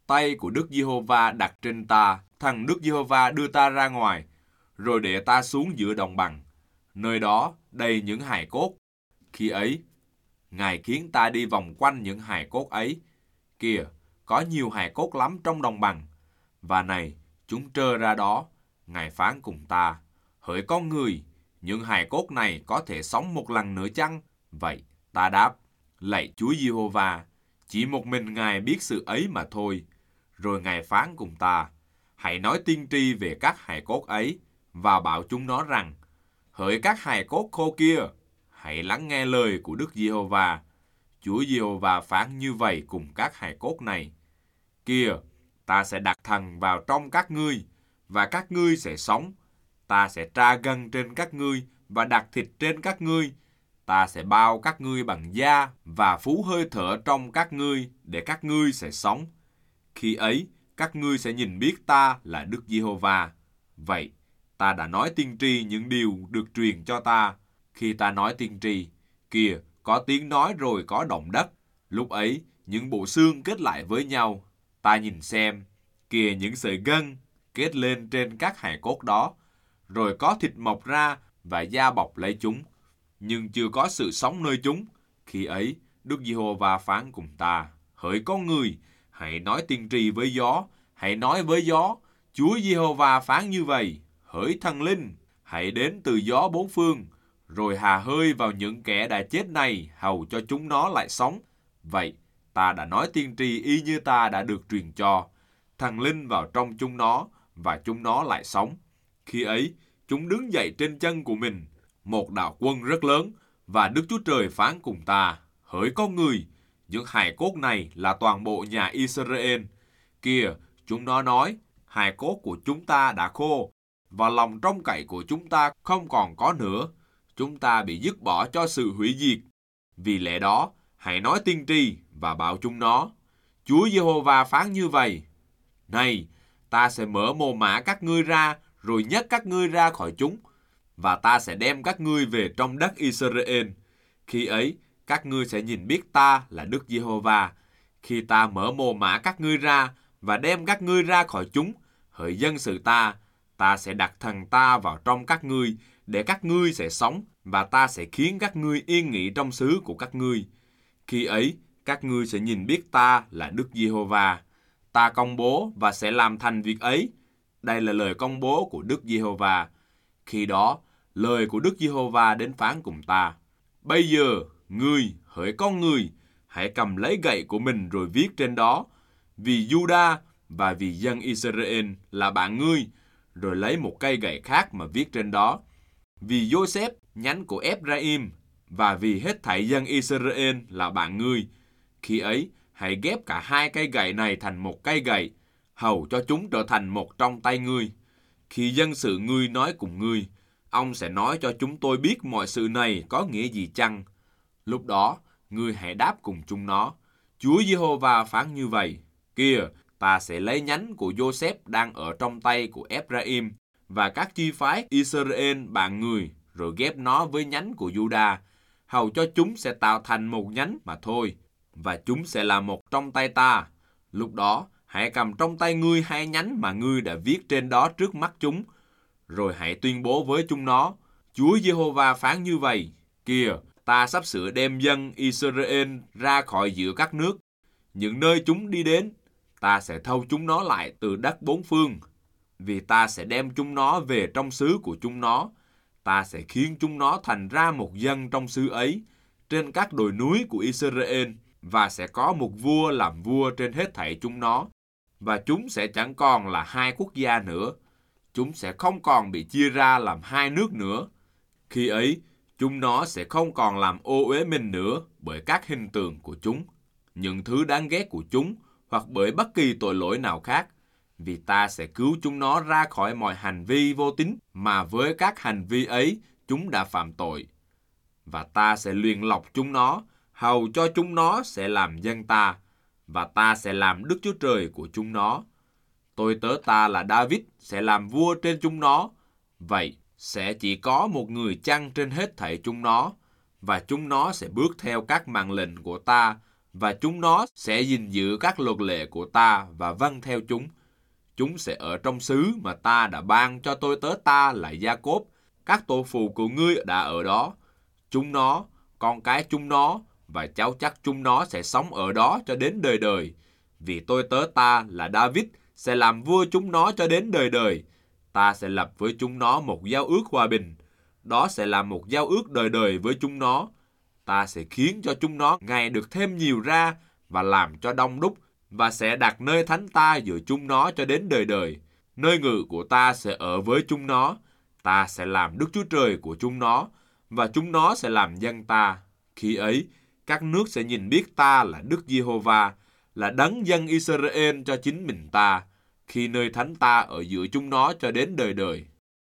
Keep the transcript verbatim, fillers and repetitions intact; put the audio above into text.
tay của Đức Giê-hô-va đặt trên ta, thằng Đức Giê-hô-va đưa ta ra ngoài, rồi để ta xuống giữa đồng bằng. Nơi đó đầy những hài cốt. Khi ấy, Ngài khiến ta đi vòng quanh những hài cốt ấy. Kìa, có nhiều hài cốt lắm trong đồng bằng. Và này, chúng trơ ra đó. Ngài phán cùng ta: hỡi con người, những hài cốt này có thể sống một lần nữa chăng? Vậy ta đáp: lạy Chúa Giê-hô-va, chỉ một mình Ngài biết sự ấy mà thôi. Rồi Ngài phán cùng ta: hãy nói tiên tri về các hài cốt ấy và bảo chúng nó rằng: hỡi các hài cốt khô kia, hãy lắng nghe lời của Đức Giê-hô-va. Chúa Giê-hô-va phán như vậy cùng các hài cốt này: kìa, ta sẽ đặt thần vào trong các ngươi, và các ngươi sẽ sống. Ta sẽ tra gân trên các ngươi và đặt thịt trên các ngươi. Ta sẽ bao các ngươi bằng da và phú hơi thở trong các ngươi, để các ngươi sẽ sống. Khi ấy, các ngươi sẽ nhìn biết ta là Đức Giê-hô-va. Vậy, ta đã nói tiên tri những điều được truyền cho ta. Khi ta nói tiên tri, kìa, có tiếng nói rồi có động đất. Lúc ấy, những bộ xương kết lại với nhau. Ta nhìn xem, kìa những sợi gân kết lên trên các hài cốt đó, rồi có thịt mọc ra và da bọc lấy chúng, nhưng chưa có sự sống nơi chúng. Khi ấy, Đức Giê-hô-va phán cùng ta: hỡi con người, hãy nói tiên tri với gió, hãy nói với gió, Chúa Giê-hô-va phán như vậy: hỡi thần linh, hãy đến từ gió bốn phương, rồi hà hơi vào những kẻ đã chết này, hầu cho chúng nó lại sống. Vậy, ta đã nói tiên tri y như ta đã được truyền cho. Thần linh vào trong chúng nó, và chúng nó lại sống. Khi ấy, chúng đứng dậy trên chân của mình, một đạo quân rất lớn, và Đức Chúa Trời phán cùng ta: hỡi con người, những hài cốt này là toàn bộ nhà Israel. Kìa, chúng nó nói: hài cốt của chúng ta đã khô, và lòng trông cậy của chúng ta không còn có nữa. Chúng ta bị dứt bỏ cho sự hủy diệt. Vì lẽ đó, hãy nói tiên tri và bảo chúng nó: Chúa Giê-hô-va phán như vậy: này, ta sẽ mở mồ mả các ngươi ra, rồi nhấc các ngươi ra khỏi chúng, và ta sẽ đem các ngươi về trong đất Israel. Khi ấy, các ngươi sẽ nhìn biết ta là Đức Giê-hô-va, khi ta mở mồ mả các ngươi ra và đem các ngươi ra khỏi chúng. Hỡi dân sự ta, ta sẽ đặt thần ta vào trong các ngươi, để các ngươi sẽ sống, và ta sẽ khiến các ngươi yên nghỉ trong xứ của các ngươi. Khi ấy, các ngươi sẽ nhìn biết ta là Đức Giê-hô-va. Ta công bố và sẽ làm thành việc ấy. Đây là lời công bố của Đức Giê-hô-va. Khi đó, lời của Đức Giê-hô-va đến phán cùng ta: bây giờ, ngươi, hỡi con người, hãy cầm lấy gậy của mình rồi viết trên đó: vì Giu-đa và vì dân Israel là bạn ngươi. Rồi lấy một cây gậy khác mà viết trên đó: vì Giô-xép, nhánh của Ép-ra-im, và vì hết thảy dân Israel là bạn ngươi. Khi ấy, hãy ghép cả hai cây gậy này thành một cây gậy, hầu cho chúng trở thành một trong tay ngươi. Khi dân sự ngươi nói cùng ngươi, ông sẽ nói cho chúng tôi biết mọi sự này có nghĩa gì chăng. Lúc đó, ngươi hãy đáp cùng chúng nó: Chúa Giê-hô-va phán như vậy: kìa, ta sẽ lấy nhánh của Giô-xép đang ở trong tay của Ép-ra-im và các chi phái Israel bạn người, rồi ghép nó với nhánh của Giu-đa, hầu cho chúng sẽ tạo thành một nhánh mà thôi, và chúng sẽ là một trong tay ta. Lúc đó, hãy cầm trong tay ngươi hai nhánh mà ngươi đã viết trên đó trước mắt chúng, rồi hãy tuyên bố với chúng nó: Chúa Giê-hô-va phán như vậy: kìa, ta sắp sửa đem dân Israel ra khỏi giữa các nước. Những nơi chúng đi đến, ta sẽ thâu chúng nó lại từ đất bốn phương. Vì ta sẽ đem chúng nó về trong xứ của chúng nó. Ta sẽ khiến chúng nó thành ra một dân trong xứ ấy, trên các đồi núi của Israel, và sẽ có một vua làm vua trên hết thảy chúng nó. Và chúng sẽ chẳng còn là hai quốc gia nữa. Chúng sẽ không còn bị chia ra làm hai nước nữa. Khi ấy, chúng nó sẽ không còn làm ô uế mình nữa bởi các hình tượng của chúng, những thứ đáng ghét của chúng, hoặc bởi bất kỳ tội lỗi nào khác. Vì ta sẽ cứu chúng nó ra khỏi mọi hành vi vô tín mà với các hành vi ấy chúng đã phạm tội. Và ta sẽ luyện lọc chúng nó, hầu cho chúng nó sẽ làm dân ta, và ta sẽ làm Đức Chúa Trời của chúng nó. Tôi tớ ta là David sẽ làm vua trên chúng nó. Vậy sẽ chỉ có một người chăn trên hết thảy chúng nó, và chúng nó sẽ bước theo các mạng lệnh của ta và chúng nó sẽ gìn giữ các luật lệ của ta và vâng theo chúng. Chúng sẽ ở trong xứ mà ta đã ban cho tôi tớ ta là Gia-cốp. Các tổ phụ của ngươi đã ở đó. Chúng nó, con cái chúng nó và cháu chắc chúng nó sẽ sống ở đó cho đến đời đời. Vì tôi tớ ta là David sẽ làm vua chúng nó cho đến đời đời. Ta sẽ lập với chúng nó một giao ước hòa bình. Đó sẽ là một giao ước đời đời với chúng nó. Ta sẽ khiến cho chúng nó ngày được thêm nhiều ra và làm cho đông đúc, và sẽ đặt nơi thánh ta giữa chúng nó cho đến đời đời. Nơi ngự của ta sẽ ở với chúng nó. Ta sẽ làm Đức Chúa Trời của chúng nó, và chúng nó sẽ làm dân ta. Khi ấy, các nước sẽ nhìn biết ta là Đức Giê-hô-va, là đấng dân Israel cho chính mình ta, khi nơi thánh ta ở giữa chúng nó cho đến đời đời.